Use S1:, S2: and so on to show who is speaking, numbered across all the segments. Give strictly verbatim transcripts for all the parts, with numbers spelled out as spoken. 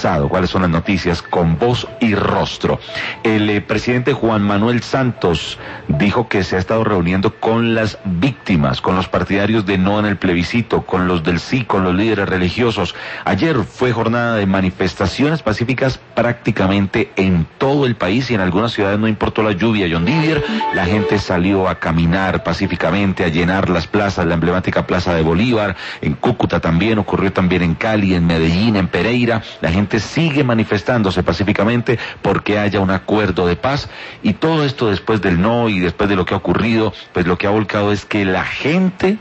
S1: avanzado, cuáles son las noticias con voz y rostro. El eh, presidente Juan Manuel Santos dijo que se ha estado reuniendo con las víctimas, con los partidarios de no en el plebiscito, con los del sí, con los líderes religiosos. Ayer fue jornada de manifestaciones pacíficas prácticamente en todo el país y en algunas ciudades no importó la lluvia. John Didier, la gente salió a caminar pacíficamente, a llenar las plazas, la emblemática Plaza de Bolívar, en Cúcuta también, ocurrió también en Cali, en Medellín, en Pereira. La gente sigue manifestándose pacíficamente porque haya un acuerdo de paz, y todo esto después del no y después de lo que ha ocurrido, pues lo que ha volcado es que la gente,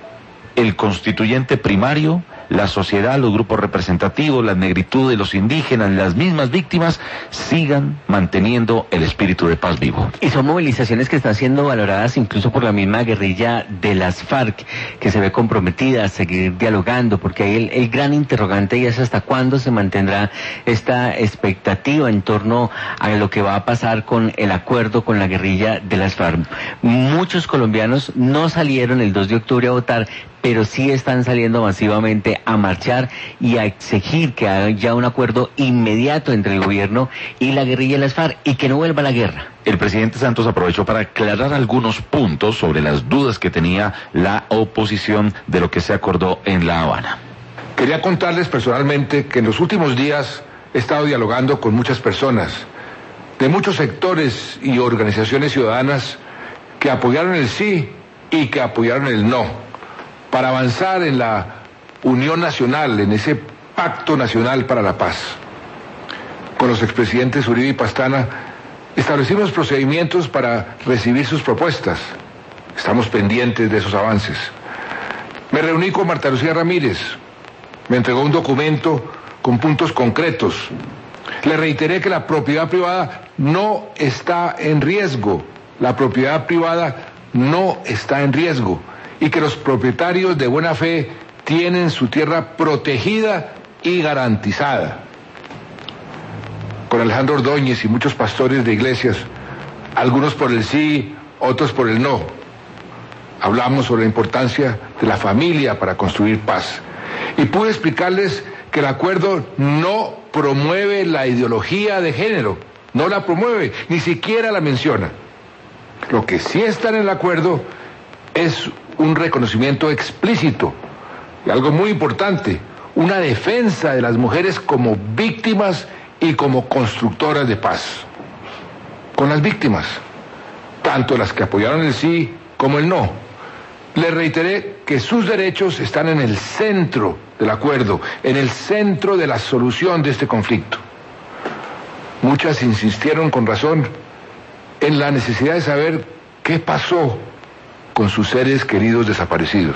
S1: el constituyente primario, la sociedad, los grupos representativos, las negritudes, los indígenas, las mismas víctimas, sigan manteniendo el espíritu de paz vivo.
S2: Y son movilizaciones que están siendo valoradas incluso por la misma guerrilla de las FARC, que se ve comprometida a seguir dialogando, porque hay el, el gran interrogante y es hasta cuándo se mantendrá esta expectativa en torno a lo que va a pasar con el acuerdo con la guerrilla de las FARC. Muchos colombianos no salieron el dos de octubre a votar, pero sí están saliendo masivamente a marchar y a exigir que haya un acuerdo inmediato entre el gobierno y la guerrilla de las FARC y que no vuelva la guerra.
S1: El presidente Santos aprovechó para aclarar algunos puntos sobre las dudas que tenía la oposición de lo que se acordó en La Habana.
S3: Quería contarles personalmente que en los últimos días he estado dialogando con muchas personas de muchos sectores y organizaciones ciudadanas que apoyaron el sí y que apoyaron el no, para avanzar en la unión nacional, en ese pacto nacional para la paz. Con los expresidentes Uribe y Pastrana establecimos procedimientos para recibir sus propuestas. Estamos pendientes de esos avances. Me reuní con Marta Lucía Ramírez, me entregó un documento con puntos concretos. Le reiteré que la propiedad privada no está en riesgo, la propiedad privada no está en riesgo, y que los propietarios de buena fe tienen su tierra protegida y garantizada. Con Alejandro Ordóñez y muchos pastores de iglesias, algunos por el sí, otros por el no, hablamos sobre la importancia de la familia para construir paz. Y pude explicarles que el acuerdo no promueve la ideología de género, no la promueve, ni siquiera la menciona. Lo que sí está en el acuerdo es un reconocimiento explícito, y algo muy importante, una defensa de las mujeres como víctimas y como constructoras de paz. Con las víctimas, tanto las que apoyaron el sí como el no, les reiteré que sus derechos están en el centro del acuerdo, en el centro de la solución de este conflicto. Muchas insistieron con razón en la necesidad de saber qué pasó con sus seres queridos desaparecidos.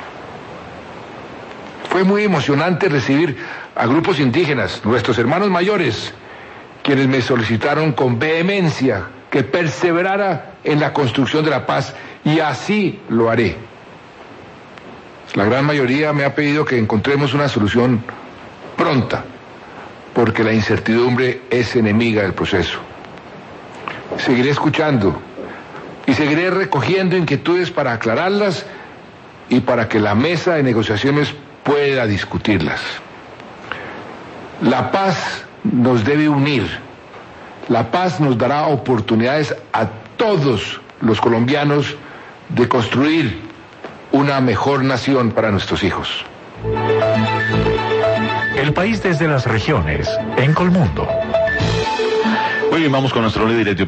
S3: Fue muy emocionante recibir a grupos indígenas, nuestros hermanos mayores, quienes me solicitaron con vehemencia que perseverara en la construcción de la paz, y así lo haré. La gran mayoría me ha pedido que encontremos una solución pronta, porque la incertidumbre es enemiga del proceso. Seguiré escuchando y seguiré recogiendo inquietudes para aclararlas y para que la mesa de negociaciones pueda discutirlas. La paz nos debe unir. La paz nos dará oportunidades a todos los colombianos de construir una mejor nación para nuestros hijos.
S4: El país desde las regiones, en Colmundo.
S1: Muy bien, vamos con nuestro líder de